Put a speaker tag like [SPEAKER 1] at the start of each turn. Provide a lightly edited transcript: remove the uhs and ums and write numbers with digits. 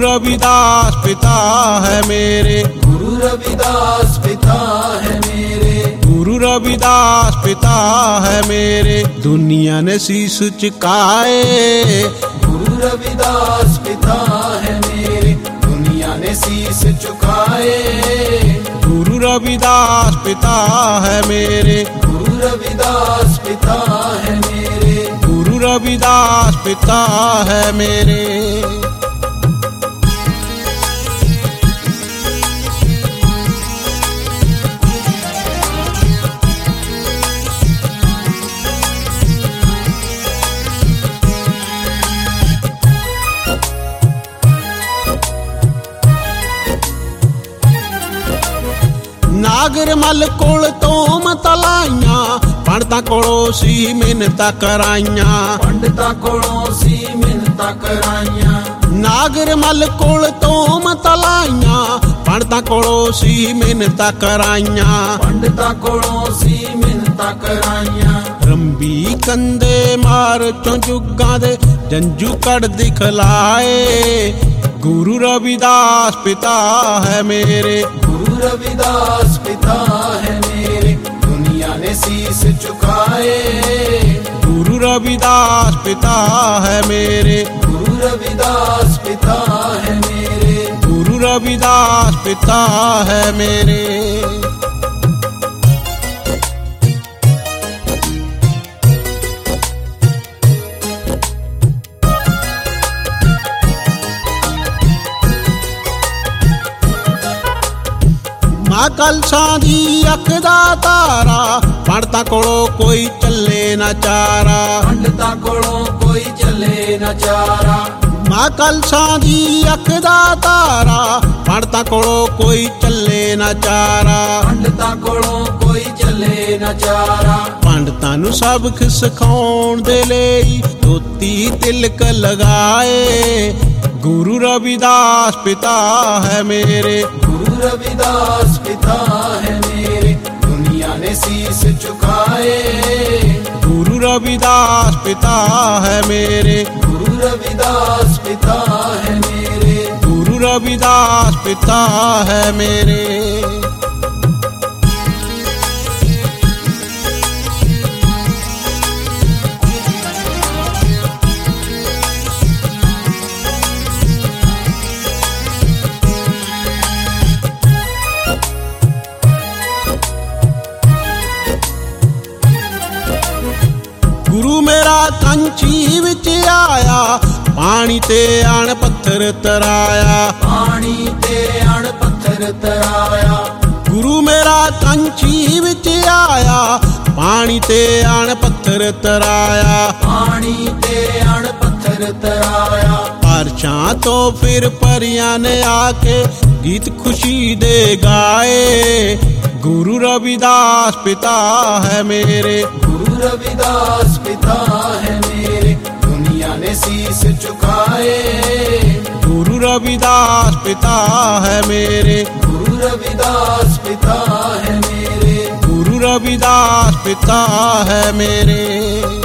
[SPEAKER 1] रविदास पिता है मेरे,
[SPEAKER 2] गुरु रविदास पिता है मेरे,
[SPEAKER 1] गुरु रविदास पिता है मेरे। दुनिया ने शीश झुकाए,
[SPEAKER 2] गुरु रविदास पिता है मेरे, दुनिया ने शीश झुकाए।
[SPEAKER 1] गुरु रविदास पिता है मेरे,
[SPEAKER 2] गुरु रविदास पिता है मेरे,
[SPEAKER 1] गुरु रविदास पिता है मेरे। नागर मल कोल तोम तलाइया, पंडतां कोलों सी मिन्नतां कराइयां,
[SPEAKER 2] पंडतां कोलों सी मिन्नतां कराइयां।
[SPEAKER 1] नागर मल कोल तोम तलाइयां, पंडतां कोलों सी मिन्नतां कराइयां,
[SPEAKER 2] पंडतां कोलों सी मिन्नतां कराइयां।
[SPEAKER 1] रंबी कंदे मार चों जुगां दे जंजू कड़ दिखलाए। गुरु रविदास पिता है मेरे,
[SPEAKER 2] गुरु रविदास पिता है मेरे, दुनिया ने शीश झुकाए।
[SPEAKER 1] गुरु रविदास पिता है मेरे,
[SPEAKER 2] गुरु रविदास पिता है मेरे,
[SPEAKER 1] गुरु रविदास पिता है मेरे। मां कलसा दी अख दा तारा, पंडतां कोलों कोई चले ना चारा,
[SPEAKER 2] पंडतां कोलों कोई चले न चारा।
[SPEAKER 1] मां कलसा दी अख दा तारा, पंडतां कोलों कोई चले ना चारा,
[SPEAKER 2] पंडतां कोलों कोई चले न चारा।
[SPEAKER 1] पंडतां नूं सबक सिखाउण दे लई धोती तिलक लगाए। गुरु रविदास पिता है मेरे,
[SPEAKER 2] गुरु रविदास पिता है मेरे, दुनिया ने शीश झुकाए।
[SPEAKER 1] गुरु रविदास पिता है मेरे,
[SPEAKER 2] गुरु रविदास पिता है मेरे,
[SPEAKER 1] गुरु रविदास पिता है मेरे। गुरु मेरा कंची विच आया, पानी ते आण पत्थर तराया,
[SPEAKER 2] पानी ते अण पत्थर तराया।
[SPEAKER 1] गुरु मेरा कंची विच आया, पानी ते आण पत्थर तराया,
[SPEAKER 2] पानी ते अण पत्थर तराया।
[SPEAKER 1] बारिशां तो फिर परियां ने आके गीत खुशी दे गाए। गुरु रविदास पिता है मेरे,
[SPEAKER 2] गुरु रविदास पिता है मेरे, दुनिया ने शीश झुकाए।
[SPEAKER 1] गुरु रविदास पिता है मेरे,
[SPEAKER 2] गुरु रविदास पिता है मेरे,
[SPEAKER 1] गुरु रविदास पिता है मेरे।